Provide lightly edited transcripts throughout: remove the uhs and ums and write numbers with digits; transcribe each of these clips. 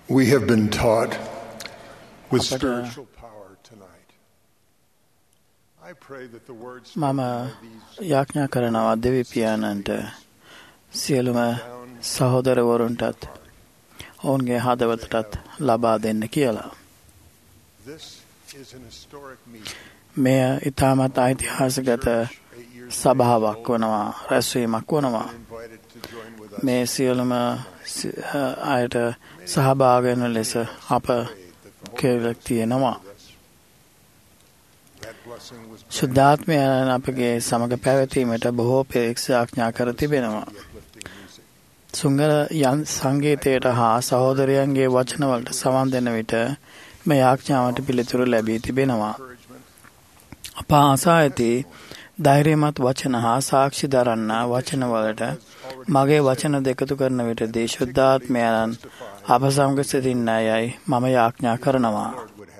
We have been taught with spiritual power tonight. I pray that the words මම යාඥා කරනවා දෙවි පියාණන්ට සියලුම සහෝදරවරුන්ටත් ඔවුන්ගේ හදවතටත් ලබා දෙන්න කියලා. මෙය ඉතාමත් ඓතිහාසික සභාවක් වනවා, රැස්වීමක් වනවා. මේ සියලුම අයට සහභාගී වෙන ලෙස අප කෙරෙක් තියෙනවා. ශුද්ධාත්මයන් අපගේ සමග පැවතීමට බොහෝ පෙරෙක්ස ආඥා කර තිබෙනවා. සුංගල සංගීතයට හා සහෝදරයන්ගේ වචනවලට සවන් දෙන විට මේ ආඥාවට පිළිතුරු ලැබී තිබෙනවා. අප ආසා ඇති ධෛර්යමත් වචන හා සාක්ෂි දරන්නා වචනවලට මගේ වචන දෙකතු කරන විටදී ශුද්ධාත්මයන් අප සමග සිටින්නයයි මම යාඥා කරනවා.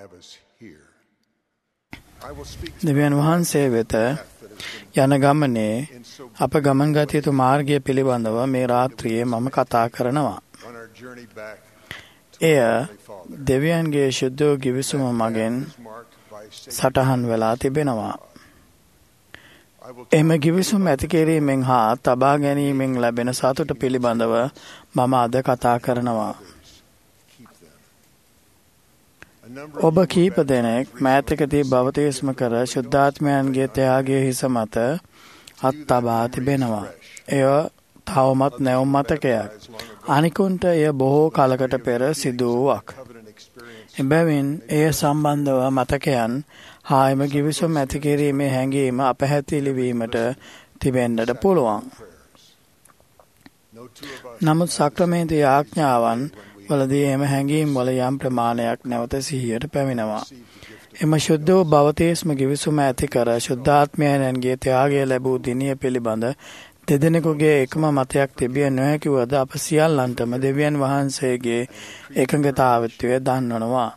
දෙවියන් වහන්සේ වෙත යන ගමනේ අප ගමන් ගත යුතු මාර්ගය පිළිබඳව මේ රාත්‍රියේ මම කතා කරනවා. එය දෙවියන්ගේ ශුද්ධ ගිවිසුම මගෙන් සටහන් වෙලා තිබෙනවා. එම ගිවිසුම ඇති කිරීමෙන් හා තබා ගැනීමෙන් ලැබෙන සතුට පිළිබඳව මම අද කතා කරනවා. ඔබ කීප දෙනෙක් මෑතකදී බවතිස්ම කර ශුද්ධාත්මයන්ගේ ත්‍යාගයේ හිස මත අත් තබා තිබෙනවා. එය තවමත් නැවුම් මතකයක්. අනිකුන්ට එය බොහෝ කලකට පෙර සිදුවුවක්. එබැවින් එය සම්බන්ධව මතකයන් හා එම ගිවිසුම ඇති කිරීමේ හැඟීම අපැහැදිලි වීමට තිබෙන්නට පුළුවන්. නමුත් සක්‍රමේන්තු ආඥාවන් වලදී එම හැඟීම් වල යම් ප්‍රමාණයක් නැවත සිහියට පැමිණෙනවා. එම ශුද්ධ වූ බවතිස්ම ගිවිසුම ඇති කර ශුද්ධාත්මයන්ගේ ත්‍යාගය ලැබූ දිනිය පිළිබඳ දෙදෙනෙකුගේ එකම මතයක් තිබිය නොහැකි වද අප සියල්ලන්ටම දෙවියන් වහන්සේගේ එකඟතාවත්වය දන්වනවා.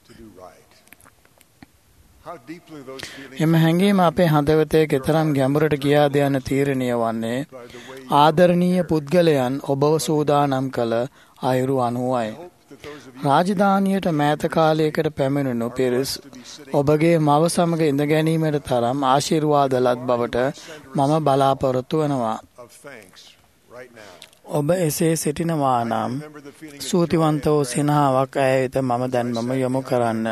එම හැඟීම අපේ හදවතේ කෙතරම් ගැඹුරට ගියාද යන තීරණය වන්නේ ආදරණීය පුද්ගලයන් ඔබව සූදානම් කළ අයුරු අනුවයි. රාජධානියට මෑත කාලයකට පැමිණුණු පිරිස් ඔබගේ මව සමග ඉඳ ගැනීමට තරම් ආශිර්වාද ලත් බවට මම බලාපොරොත්තු වෙනවා. ඔබ එසේ සිටිනවා නම් සූතිවන්ත වූ සිනහාවක් ඇය වෙත මම දැන්මම යොමු කරන්න.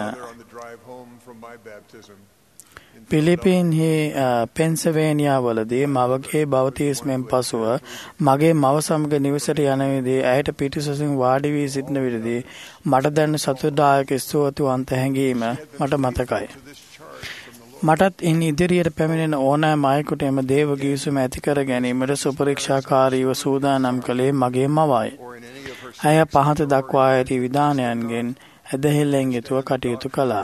පිලිපින්හි පෙන්සල්වේනියා වලදී මවගේ බවතිස්මෙන් පසුව මගේ මව සමග නිවසට යන විදී ඇයට පිටිසසින් වාඩි වී සිටින විටදී මට දැනෙන සතුටුදායක ස්තුතිවන්ත හැඟීම මට මතකයි. මටත් ඉන් ඉදිරියට පැමිණෙන ඕනෑම අයෙකුට එම දේව ගිවිසුම ඇති කර ගැනීමට සුපරීක්ෂාකාරීව සූදානම් කළේ මගේ මවයි. ඇය පහත දක්වා ඇති විධානයන්ගෙන් ඇදහිල්ලෙන් යුතුව කටයුතු කළා.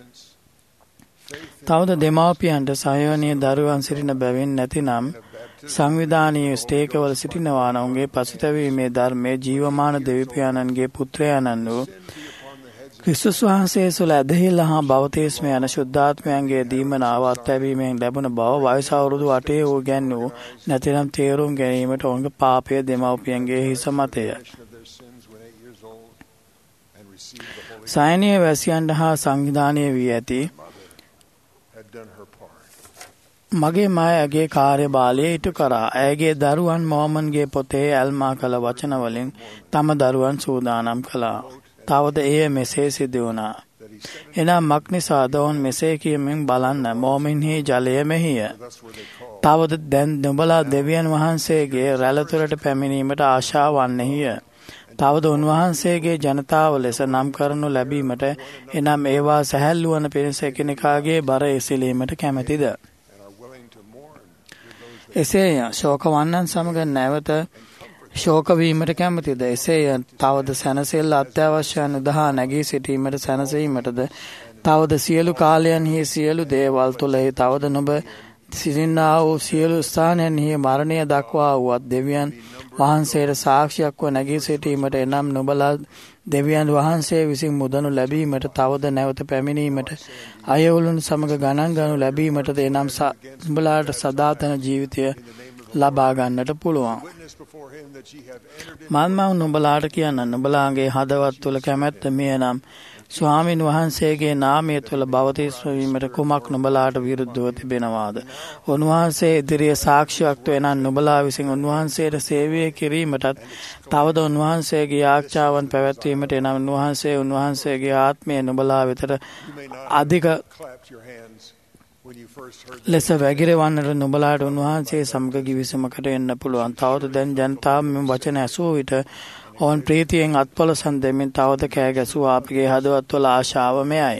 තවද දෙමාපියන්ට සයවනීය දරුවන් සිටින බැවින් නැතිනම් සංවිධානීය ස්ටේකවල සිටිනවා නම් උන්ගේ පසුතැවීමේ ධර්මයේ ජීවමාන දෙවිපියාණන්ගේ පුත්‍රයාණන් වූ ක්‍රිස්තුස් වහන්සේ සුල ඇදහිල්ල හා බවතිස්ම යන ශුද්ධාත්මයන්ගේ දීමනාව අත්ලැබීමෙන් ලැබුණ බව වයස අවුරුදු 8 වූ ගැන්වූ නැතිනම් තේරුම් ගැනීමට ඔවුන්ගේ පාපය දෙමව්පියන්ගේ හිස මතය. සයනීය වැසියන්ට හා සංවිධානය වී ඇති මගේ මායාගේ කාර්යභාරය ඉටු කරා. ඇයගේ දරුවන් මොමන්ගේ පොතේ ඇල්මා කළ වචන වලින් තම දරුවන් සූදානම් කළා. තවද එය මෙසේ සිදු වුණා. එනම් මක්නිසාද ඔවුන් මෙසේ කියමින් බලන්න මොමින්හි ජලය මෙහිය. තවද දැන් නුඹලා දෙවියන් වහන්සේගේ රැළතුරට පැමිණීමට ආශා වන්නේය. තවද උන්වහන්සේගේ ජනතාව ලෙස නම් කරනු ලැබීමට එනම් ඒවා සැහැල්ලු වන පිණිස එකිනෙකාගේ බර එසලීමට කැමැතිද? එසේය ශෝකවන්නන් සමග නැවත ශෝක වීමට කැමතිද? එසේය තවද සැනසෙල්ල අත්‍යවශ්‍යයන් උදහා නැගී සිටීමට සැනසීමටද? තවද සියලු කාලයන්හි සියලු දේවල් තුළෙහි තවද නුඹ සිටින්නා වූ සියලු ස්ථානයන්හි මරණය දක්වා වූවත් දෙවියන් වහන්සේට සාක්ෂියක් ව නැගී සිටීමට එනම් නුඹලා දෙවියන් වහන්සේ විසින් මුදනු ලැබීමට තවද නැවත පැමිණීමට අයවලුන් සමග ගණන් ගනු ලැබීමටද එනම් නුඹලාට සදාතන ජීවිතය ලබා ගන්නට පුළුවන්. witness before him that ye have entered into මම නුඹලාට කියන්න නුඹලාගේ හදවත් තුළ කැමැත්ත මෙය නම් ස්වාමින් වහන්සේගේ නාමය තුළ බවතිස්ම වීමට කුමක් නුඹලාට විරුද්ධව තිබෙනවාද? උන්වහන්සේ ඉදිරියේ සාක්ෂියක් වෙනන් නුඹලා විසින් උන්වහන්සේට සේවය කිරීමටත් තවද උන්වහන්සේගේ ආඥාවන් පැවැත්වීමට එනම් උන්වහන්සේගේ ආත්මය නුඹලා වෙතට අධික clapped your hands when you first heard ලෙස වැගිරවන්නට නුඹලාට උන්වහන්සේ සමග කිවිසුමකට එන්න පුළුවන්. තවද දැන් ජනතාව මෙම වචන ඇසූ විට ඔවුන් ප්‍රීතියෙන් අත්පොලසන් දෙමින් තවද කෑ ගැසුවා. අපගේ හදවත්වල ආශාව මෙයයි.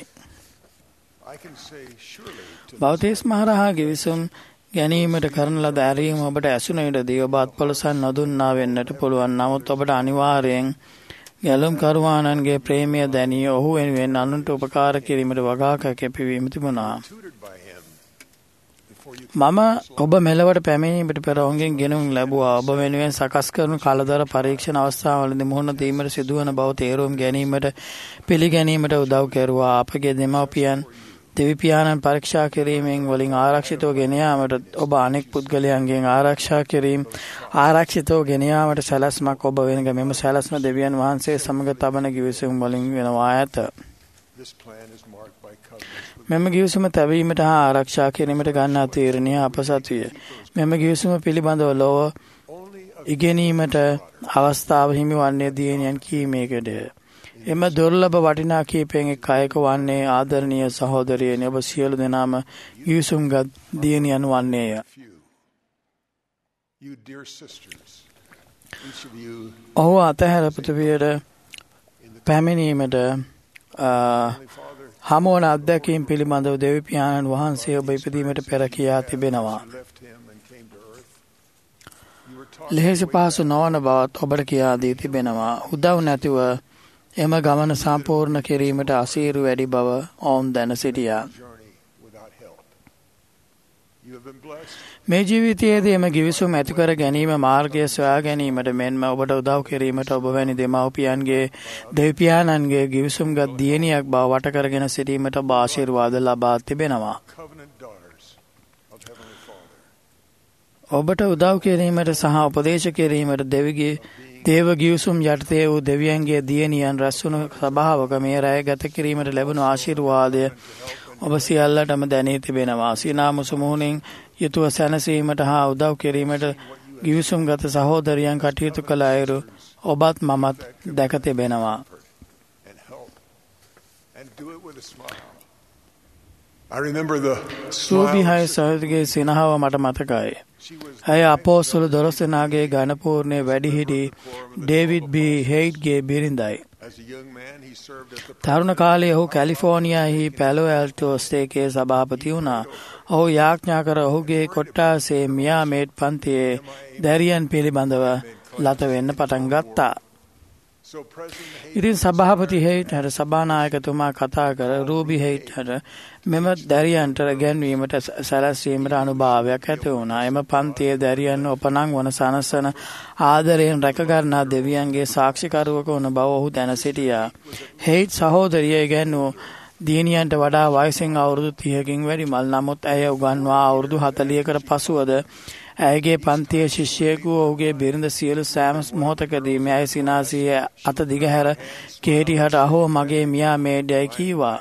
I can say surely to බෞතිස්ම හරහා කිවිසුම් ගැනීමට කරන ලද ඇරීම ඔබට ඇසුන විටදී ඔබ අත්පොලසන් නොදුන්නා වෙන්නට පුළුවන්. නමුත් ඔබට අනිවාර්යෙන් ගැලුම් කරුවාණන්ගේ ප්‍රේමය දැනී ඔහු වෙනුවෙන් අනුන්ට උපකාර කිරීමට වගා කැපවීම තිබුණා. tutored by him before you මම ඔබ මෙලවට පැමිණීමට පෙර ඔවුන්ගෙන් ගෙනුම් ලැබුවා. ඔබ වෙනුවෙන් සකස් කරනු කලදර පරීක්ෂණ අවස්ථාවලදී මුහුණ දීමට සිදුවන බව තේරුම් ගැනීමට පිළිගැනීමට උදව් කෙරුවා. අපගේ දෙමව්පියන් දෙවිපියාණන් පරීක්ෂා කිරීමෙන් වලින් ආරක්ෂිතව ගෙන යාමට ඔබ අනෙක් පුද්ගලයන්ගෙන් ආරක්ෂිතව ගෙන යාමට සැලැස්මක් ඔබ වෙනක මෙම සැලැස්ම දෙවියන් වහන්සේ සමග තබන කිවිසුම් වලින් වෙනවා ඇත. this plan is marked by covenants with මෙම කිවිසුම තැබීමට හා ආරක්ෂා කිරීමට ගන්නා තීරණය අපසතුය. මෙම කිවිසුම පිළිබඳව ලොව only of ඉගෙනීමට අවස්ථාව හිමි වන්නේ දියණියන් කීමේකටය. එම දුර්ලභ වටිනා කීපයෙන් එක් අයක වන්නේ ආදරණීය සහෝදරියනි, ඔබ සියලු දෙනාම කිවිසුම්ගත් දියණියන් වන්නේය. you. You dear sisters, each of you ඔහු අතහැර පෘථිවියට පැමිණීමට Heavenly Father හමුවන අත්දැකීම් පිළිබඳව දෙවිපියාණන් වහන්සේ ඔබ ඉපදීමට පෙර කියා තිබෙනවා. who left him and came to earth. You were taught ලෙහෙසි පහසු නොවන බවත් ඔබට කියා දී තිබෙනවා. උදව් නැතිව එම ගමන සම්පූර්ණ කිරීමට අසීරු වැඩි බව ඔවුන් දැන සිටියා. journey without help. You have been blessed. මේ ජීවිතයේදී එම ගිවිසුම් ඇති කර ගැනීම මාර්ගය සොයා ගැනීමට මෙන්ම ඔබට උදව් කිරීමට ඔබ වැනි දෙමව්පියන්ගේ දෙවිපියාණන්ගේ ගිවිසුම්ගත් දියණියක් බව වට කරගෙන සිටීමට ඔබ ආශිර්වාද ලබා තිබෙනවා. Covenant daughters of Heavenly Father. ඔබට උදව් කිරීමට සහ උපදේශ කිරීමට දේව ගිවිසුම් යටතේ වූ දෙවියන්ගේ දියණියන් රැස්වුණු සභාවක මේ රැය ගත කිරීමට ලැබුණු ආශිර්වාදය ඔබ සියල්ලටම දැනී තිබෙනවා. සිනාමුසු මුහුණින් යුතුව සැනසීමට හා උදව් කිරීමට ගිවිසුම්ගත සහෝදරියන් කටයුතු කළ අයුරු ඔබත් මමත් දැක තිබෙනවා. And help. And do it with a smile. I remember the සූබිහායි smile. සහෝදරියගේ සිනහව මට මතකයි. She was ඇය අපෝස්තල 12 දෙනාගේ ගණපූර්ණයේ වැඩිහිටි ඩේවිඩ් බී හේඩ්ගේ බිරිඳයි. as a young man he served as the තරුණ කාලයේ ඔහු කැලිෆෝනියාහි පැලෝ ඇල්ටෝ ස්ටේටයේ සභාපති වුණා. ඔහු යාඥා කර ඔහුගේ කොට්ටාසේ මියාමේට් පන්තියේ දැරියන් පිළිබඳව ලත වෙන්න පටන් ගත්තා. so President Hayden ඉතින් සභාපති හේට්හට සභානායකතුමා කතා කර රූබි හේට්හට මෙම දැරියන්ට ගැන්වීමට සැලැස්වීමට අනුභාවයක් ඇති වුණා. එම පන්තියේ දැරියන් උපනං වන සනසන ආදරයෙන් රැකගන්නා දෙවියන්ගේ සාක්ෂිකරුවක වන බව ඔහු දැන සිටියා. හේට් සහෝදරිය ගැන්වූ දියණියන්ට වඩා වයසින් අවුරුදු 30කින් වැඩි මල්. නමුත් ඇය උගන්වා අවුරුදු 40කට පසුවද ඇයගේ පන්තියේ ශිෂ්‍යයෙකු ඔහුගේ බිරිඳ සියලු සෑම මොහොතකදීම ඇය සිනාසියේ අත දිගහැර කේටිහට අහෝ මගේ මියා මේඩ්යයි කීවා.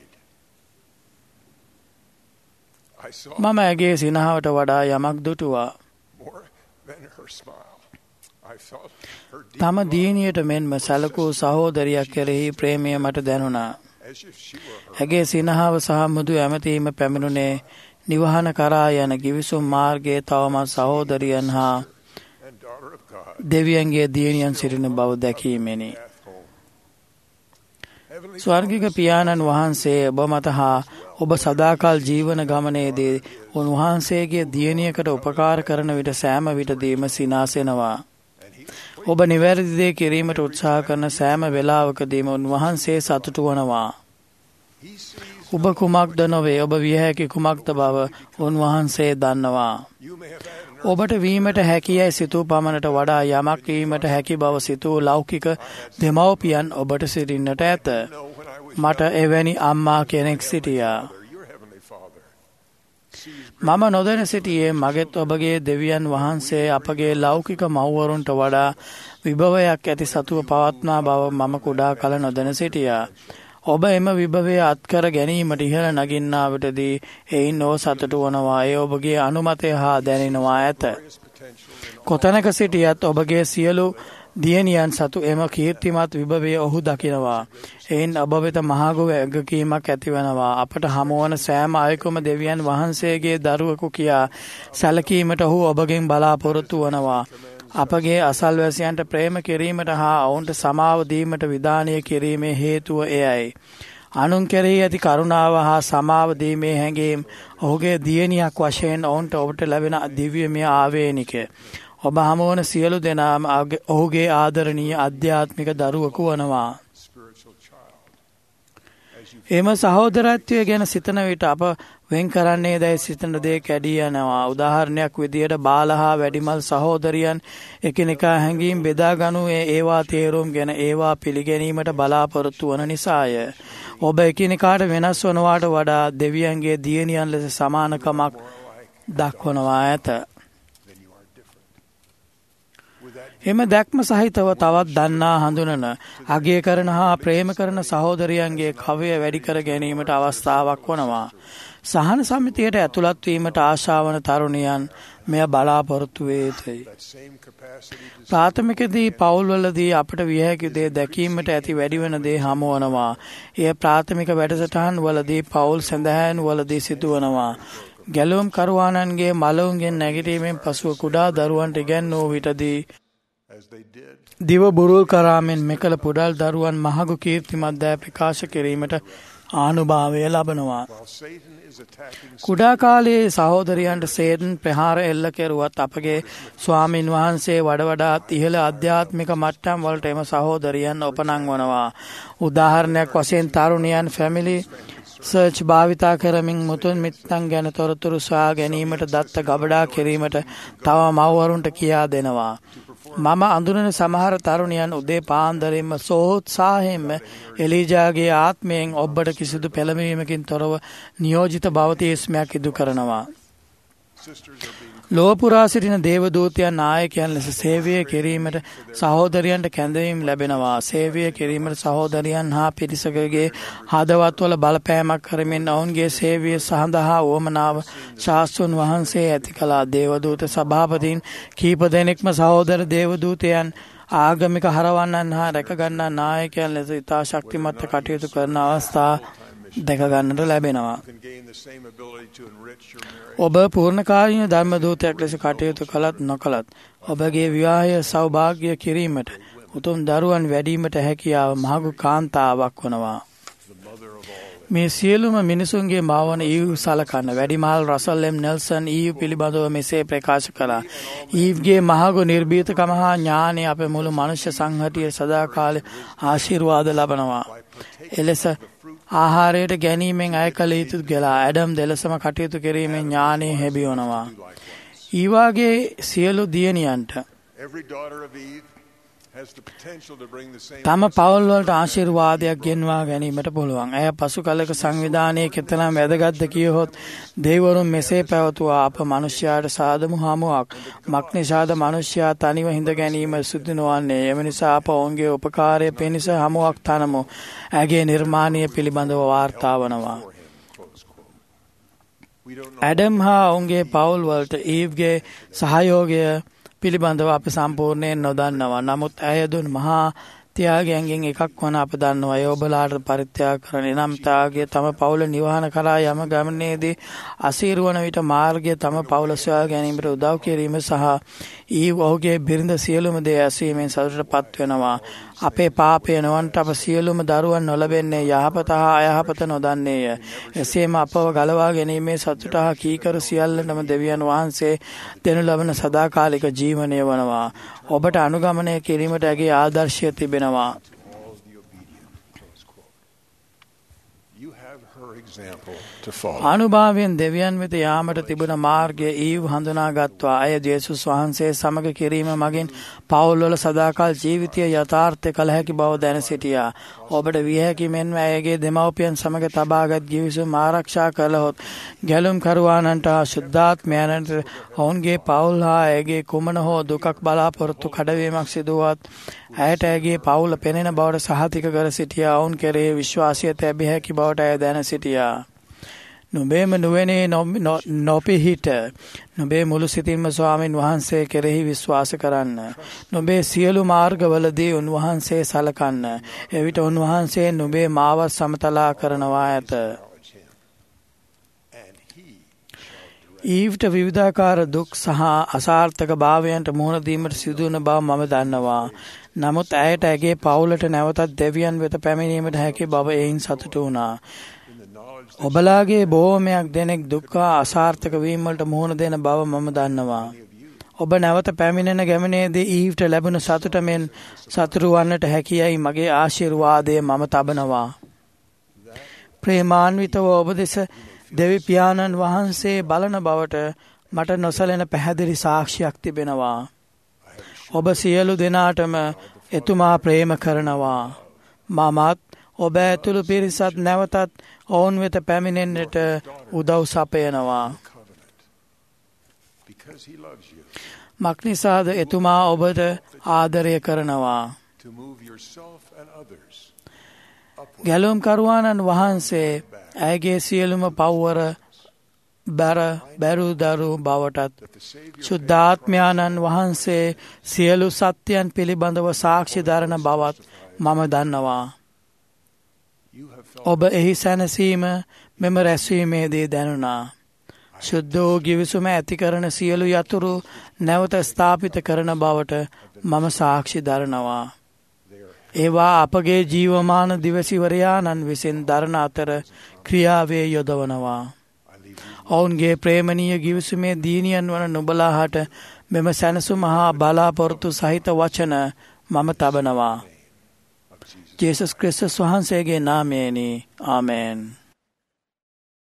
I saw මම ඇගේ සිනහවට වඩා යමක් දුටුවා. more than her smile. I felt her deep තම love දියණියට මෙන්ම සැලකූ සහෝදරියක් කෙරෙහි ප්‍රේමය මට දැනුණා. as if she were her ඇගේ සිනහව සහ මුදු ඇමතීම පැමිණුණේ නිවහන කරා යන ගිවිසුම් මාර්ගයේ තවමත් සහෝදරියන් හා and daughter of God. දෙවියන්ගේ දියණියන් සිටින බව දැකීමෙනි. Path home. Heavenly ස්වර්ගික පියාණන් වහන්සේ ඔබ මත හා ඔබ සදාකල් ජීවන ගමනේදී උන්වහන්සේගේ දියණියකට උපකාර කරන විට සෑම විටදීම සිනාසෙනවා. and he ඔබ නිවැරදි දේ කිරීමට උත්සාහ කරන සෑම වේලාවකදීම උන්වහන්සේ සතුටු වනවා. sees ඔබ කුමක්ද නොවේ ඔබ විය හැකි කුමක්ද බව උන්වහන්සේ දන්නවා. you may have had an ඔබට වීමට හැකියයි සිතූ පමණට වඩා යමක් වීමට හැකි බව සිතූ ලෞකික දෙමව්පියන් ඔබට සිටින්නට ඇත. know when I was මට එවැනි අම්මා කෙනෙක් සිටියා. your Heavenly Father. මම නොදැන සිටියේ මගෙත් ඔබගේ දෙවියන් වහන්සේ අපගේ ලෞකික මව්වරුන්ට වඩා විභවයක් ඇති සතුව පවත්නා බව මම කුඩා කල නොදැන සිටියා. ඔබ එම විභවය අත්කර ගැනීමට ඉහළ නගින්නා විටදී එයින් ඔබ සතුටු වනවා. ඒ ඔබගේ අනුමතය හා දැනෙනවා ඇත. කොතැනක සිටියත් ඔබගේ සියලු දියණියන් සතු එම කීර්තිමත් විභවය ඔහු දකිනවා. එයින් ඔබ වෙත මහඟු වගකීමක් ඇතිවනවා. අපට හමුවන සෑම අයෙකුම දෙවියන් වහන්සේගේ දරුවෙකු කියා සැලකීමට ඔහු ඔබගෙන් බලාපොරොත්තු වනවා. අපගේ අසල්වැසියන්ට ප්‍රේම කිරීමට හා ඔවුන්ට සමාව දීමට විධානය කිරීමේ හේතුව එයයි. අනුන් කෙරෙහි ඇති කරුණාව හා සමාව දීමේ හැඟීම් ඔහුගේ දියණියක් වශයෙන් ඔවුන්ට ඔබට ලැබෙන දිව්‍යමය ආවේනික. ඔබ හමුවන සියලු දෙනාම ඔහුගේ ආදරණීය ආධ්‍යාත්මික දරුවෙකු වනවා. එම සහෝදරත්වය ගැන සිතන විට අප වෙන් කරන්නේ දැයි සිතන දේ කැඩී යනවා. උදාහරණයක් විදියට බාල හා වැඩිමල් සහෝදරියන් එකිනෙකා හැඟීම් බෙදා ගනුයේ ඒවා තේරුම් ගෙන ඒවා පිළිගැනීමට බලාපොරොත්තු වන නිසාය. ඔබ එකිනෙකාට වෙනස් වනවාට වඩා දෙවියන්ගේ දියණියන් ලෙස සමානකමක් දක්වනවා ඇත. එම දැක්ම සහිතව තවත් දන්නා හඳුනන අගය කරන හා ප්‍රේම කරන සහෝදරියන්ගේ කවය වැඩි කර ගැනීමට අවස්ථාවක් වනවා. සහන සමිතියට ඇතුළත් වීමට ආශාවන තරුණියන් මෙය බලාපොරොත්තු වේ යුතුයි. ප්‍රාථමිකදී පවුල්වලදී අපට විය හැකි දේ දැකීමට ඇති වැඩිවන දේ හමුවනවා. එය ප්‍රාථමික වැඩසටහන් වලදී පවුල් සැඳෑන් වලදී සිදුවනවා. ගැලුම් කරුවානන්ගේ මලවුන්ගෙන් නැගිටීමෙන් පසුව කුඩා දරුවන්ට ඉගැන්වූ විටදී දිව බුරුල් කරාමෙන් මෙකල පුඩල් දරුවන් මහඟු කීර්තිමත් දෑ ප්‍රකාශ කිරීමට ආනුභාවය ලබනවා. කුඩා කාලයේ සහෝදරියන්ට සේතන් ප්‍රහාර එල්ල කෙරුවත් අපගේ ස්වාමින් වහන්සේ වඩාත් ඉහළ අධ්‍යාත්මික මට්ටම් වලට එම සහෝදරියන් ඔපනංවනවා. උදාහරණයක් වශයෙන් තරුණියන් ෆැමිලි සර්ච් භාවිතා කරමින් මුතුන් මිත්තන් ගැන තොරතුරු සොයා ගැනීමට දත්ත ගබඩා කිරීමට තව මව්වරුන්ට කියා දෙනවා. මම අඳුරන සමහර තරුණියන් උදේ පාන්දරින්ම සෝත්සාහයෙන්ම එලීජාගේ ආත්මයෙන් ඔබට කිසිදු පෙළඹවීමකින් තොරව නියෝජිත භවතීස්මයක් ඉදු කරනවා. ලෝපුරා සිටින දේවදූතයන් නායකයන් ලෙස සේවය කිරීමට සහෝදරියන්ට කැඳවීම් ලැබෙනවා. සේවය කිරීමට සහෝදරියන් හා පිරිසකගේ හදවත්වල බලපෑමක් කරමින් ඔවුන්ගේ සේවය සඳහා වුවමනාව ශාස්ත්‍රඥ වහන්සේ ඇති කළා. දේවදූත සභාපතීන් කීප දෙනෙක්ම සහෝදර දේවදූතයන් ආගමික හරවන්නන් හා රැකගන්නා නායකයන් ලෙස ඉතා ශක්තිමත් කටයුතු කරන අවස්ථා දැක ගන්නට ලැබෙනවා. ඔබ පූර්ණකාලීන ධර්ම දූතයෙක් ලෙස කටයුතු කළත් නොකළත් ඔබගේ විවාහය සෞභාග්‍ය කිරීමට උතුම් දරුවන් වැඩීමට හැකියාව මහඟු කාන්තාවක් වනවා. මේ සියලුම මිනිසුන්ගේ මවවන ඊව් සලකන්න වැඩිමහල් රසල් එම් නෙල්සන් ඊව් පිළිබඳව මෙසේ ප්‍රකාශ කළා. ඊව්ගේ මහඟු නිර්භීතකම හා ඥානය අපේ මුළු මනුෂ්‍ය සංහතිය සදාකාල ආශිර්වාද ලබනවා. එලෙස ආහාරයට ගැනීමෙන් අය කළ යුතු ගලා ඇඩම් දෙලසම කටයුතු කිරීමෙන් ඥානය හැබිවනවා. ඊවාගේ සියලු දියණියන්ට තම පවුල්වලට ආශිර්වාදයක් ගෙන්වා ගැනීමට පුළුවන්. ඇය පසු කලක සංවිධානයේ කෙතරම් වැදගත්ද කියහොත් දෙවිවරුන් මෙසේ පැවතුවා අප මනුෂ්‍යයාට සාදමු හමුවක්. මක්නිසාද මනුෂ්‍යයා තනිව හිඳ ගැනීම සුදු නොවන්නේ. එම නිසා අප ඔවුන්ගේ උපකාරය පිණිස හමුවක් තනමු. ඇගේ නිර්මාණය පිළිබඳව වාර්තා වනවා. ඇඩම් හා ඔවුන්ගේ පවුල්වලට ඊව්ගේ සහයෝගය පිළිබඳව අප සම්පූර්ණයෙන් නොදන්නවා. නමුත් ඇය දුන් මහා ත්‍යාගයන්ගෙන් එකක් වන අප දන්නවා. ඒ ඔබලාට පරිත්‍යාග කරන එනම් ත්‍යාගය තම පවුල නිවහන කරා යම ගමනේදී අසීරු වන විට මාර්ගය තම පවුල සොයා ගැනීමට උදව් කිරීම සහ ඊව් ඔහුගේ බිරිඳ සියලුම දේ ඇසීමෙන් සතුටටපත් වෙනවා. අපේ පාපය නොවන්ට අප සියලුම දරුවන් නොලබෙන්නේ යහපත හා අයහපත නොදන්නේය. එසේම අපව ගලවා ගැනීමේ සතුට හා කීකරු සියල්ලටම දෙවියන් වහන්සේ දෙනු ලබන සදාකාලික ජීවනය වනවා. ඔබට අනුගමනය කිරීමට ඇගේ ආදර්ශය තිබෙනවා. අනුභවයෙන් දෙවියන් වෙත යාමට තිබුණ මාර්ගය ඊව් හඳුනාගත්වා. අය ජේසුස් වහන්සේ සමග කිරීම මගින් පවුල්වල සදාකල් ජීවිතය යථාර්ථය කළ හැකි බව දැන සිටියා. ඔබට විය හැකි මෙන්ම ඇයගේ දෙමව්පියන් සමග තබාගත් ගිවිසුම් ආරක්ෂා කළහොත් ගැලුම් කරුවානන්ට ශුද්ධාත්මයන්ට ඔවුන්ගේ පවුල් හා ඇයගේ කුමන හෝ දුකක් බලාපොරොත්තු කඩවීමක් සිදුවත් ඇයට ඇගේ පවුල පෙනෙන බවට සහතික කර සිටියා. ඔවුන් කෙරෙහි විශ්වාසය තැබිය හැකි බවට ඇය දැන සිටියා. නුඹේම නුවණේ නොපිහිට නුඹේ මුළු සිතින්ම ස්වාමින් වහන්සේ කෙරෙහි විශ්වාස කරන්න. නුඹේ සියලු මාර්ගවලදී උන්වහන්සේ සලකන්න. එවිට උන්වහන්සේ නුඹේ මාවත් සමතලා කරනවා ඇත. ඊවට විවිධාකාර දුක් සහ අසාර්ථක භාවයන්ට මුහුණ දීමට සිදුවන බව මම දන්නවා. නමුත් ඇයට ඇගේ පවුලට නැවතත් දෙවියන් වෙත පැමිණීමට හැකි බව එයින් සතුටු වුණා. ඔබලාගේ බොහෝමයක් දෙනෙක් දුක්ඛ අසාර්ථක වීම වලට මුහුණ දෙන බව මම දන්නවා. ඔබ නැවත පැමිණෙන ගමනේදී ඊවට ලැබුණ සතුට මෙන් සතුටු වන්නට හැකියයි මගේ ආශිර්වාදය මම තබනවා. ප්‍රේමාන්විතව ඔබ දෙස දෙවි පියාණන් වහන්සේ බලන බවට මට නොසැලෙන පැහැදිලි සාක්ෂියක් තිබෙනවා. ඔබ සියලු දෙනාටම එතුමා ප්‍රේම කරනවා. මමත් ඔබ ඇතුළු පිරිසත් නැවතත් ඔවුන් වෙත පැමිණෙන්නට උදව් සපයනවා. මක්නිසාද එතුමා ඔබට ආදරය කරනවා. ගැලුම් කරුවාණන් වහන්සේ ඇයගේ සියලුම පව්වර බැරු දරු බවටත් ශුද්ධාත්මයාණන් වහන්සේ සියලු සත්‍යයන් පිළිබඳව සාක්ෂි දරන බවත් මම දන්නවා. ඔබ එහි සැනසීම මෙම රැස්වීමේදී දැනුණා. ශුද්ධ වූ ගිවිසුම ඇති කරන සියලු යතුරු නැවත ස්ථාපිත කරන බවට මම සාක්ෂි දරනවා. ඒවා අපගේ ජීවමාන දිවසිවරයාණන් විසින් දරන අතර ක්‍රියාවේ යොදවනවා. ඔවුන්ගේ ප්‍රේමණීය ගිවිසුමේ දීනියන් වන නුඹලාහට මෙම සැනසුම හා බලාපොරොත්තු සහිත වචන මම තබනවා. ජේසුස් ක්‍රිස්තුස් වහන්සේගේ නාමයෙනි. ආමේන්.